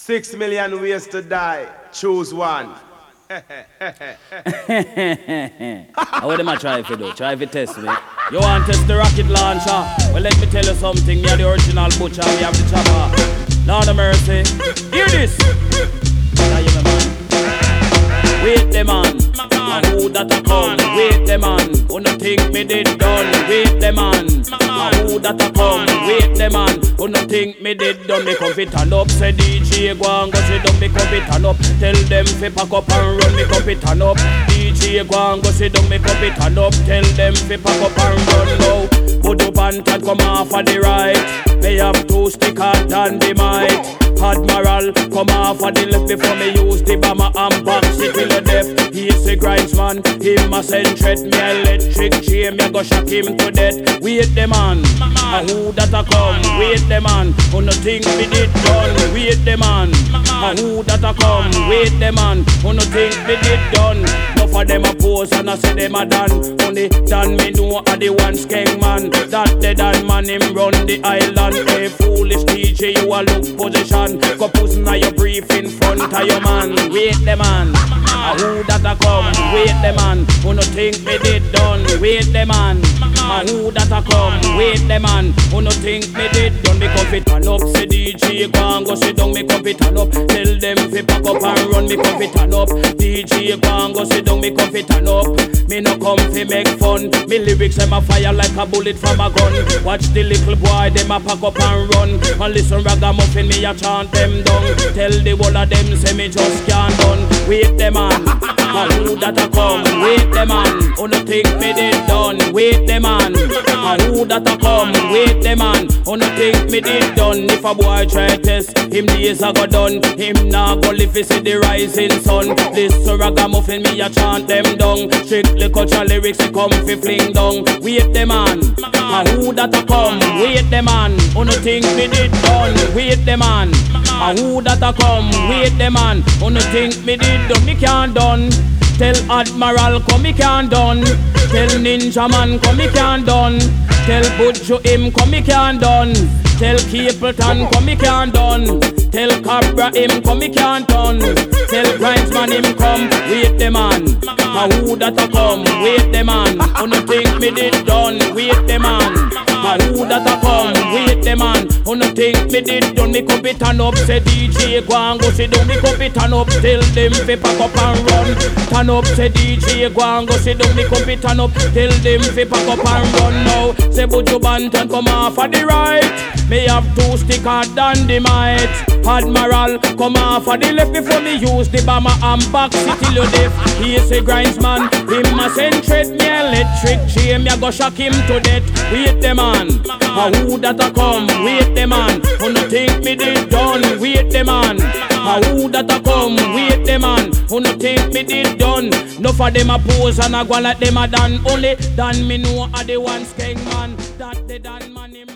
6 million ways to die. Choose one. What am I trying to do? Try to test me. You want to test the rocket launcher? Well, let me tell you something. You're the original butcher. We have the chopper. Lord of mercy. Hear this. Now you man. Wait the man. And who that a come? Wait the man. Who no think me did done? Wait the man. And who that a come? Wait the man. Who no think me did done? Me come fit turn up. Say DJ go and go sit down. Me come fit turn up. Tell them fi pack up and run. Me come fit turn up. DJ go and go sit down. Me come fit turn up. Tell them fi pack up and run now. Put up and come off of the right. They have 2 stickers and the mic. Admiral, come off of the left before me use the bomber and box it till the death. He's a grindsman, him a send threat. Me electric chain, me go shock him to death. Wait the man, and who that a come? Wait the man, who no think me did done? Wait the man, and who that a come? Wait the man, who no think me did done? Enough of them a pose and I say them a done. Only done me know a the one skeng man. That the done man him run the island. Hey foolish DJ, you a look position. Go pussy now you brief in front of your man. Wait the man, who that a come? Wait the man, who no think me did done? Wait the man, who that a come? Wait the man, who no think me did done? Me come fit turn up, say DJ go and go sit down. Me come fit turn up, tell them fi pack up and run. Me come fit turn up, DJ go and go sit down. Me come fit turn up, me no come fi make fun. Me lyrics them a fire like a bullet from a gun. Watch the little boy them a pack up and run. And listen ragamuffin me a chant them down. Tell the whole of them say me just can't done. Wait the man, who that a come? Wait the man, who no think me did done? Wait the man, who that a come? Wait the man, who no think me did done? If a boy try test, him days a go done. Him nah go live fi see the rising sun. This ragamuffin me a chant them down. Strictly culture lyrics he come fi fling down. Wait the man, who that a come? Wait the man, who no think me did done? Wait the man, who that a come? Wait the man, who no think me did done? Me can't done. Tell Admiral come me can't done. Tell Ninja Man come me can't done. Tell Butcho him come me can't done. Tell Capleton come me can't done. Tell Cabra him come me can't done. Tell Grindsman him come. Wait the man, who that a come? Wait the man, who no think me did done? Wait the man, who that a come? Wait the man, who no think me did done? Me come fit turn up, say DJ go and go sit down. Me come fit turn up, tell them fi pack up and run. Turn up, say DJ go and go sit down. Me come fit turn up, tell them fi pack up and run now. Say Buju Banton come off of the right. Me have 2 stickers and the might. Admiral come off of the left before me use the bomber and box it till you deaf. He is a grindsman, him a send threat. Me electric chain, me a go shock him to death. Wait the man, who that a come? Wait the man, who no think me did done? Wait the man, who that a come? Wait the man, who no think me did done? Enough of them a pose and a go like them a done. Only done me know a the one skeng man. That the done man him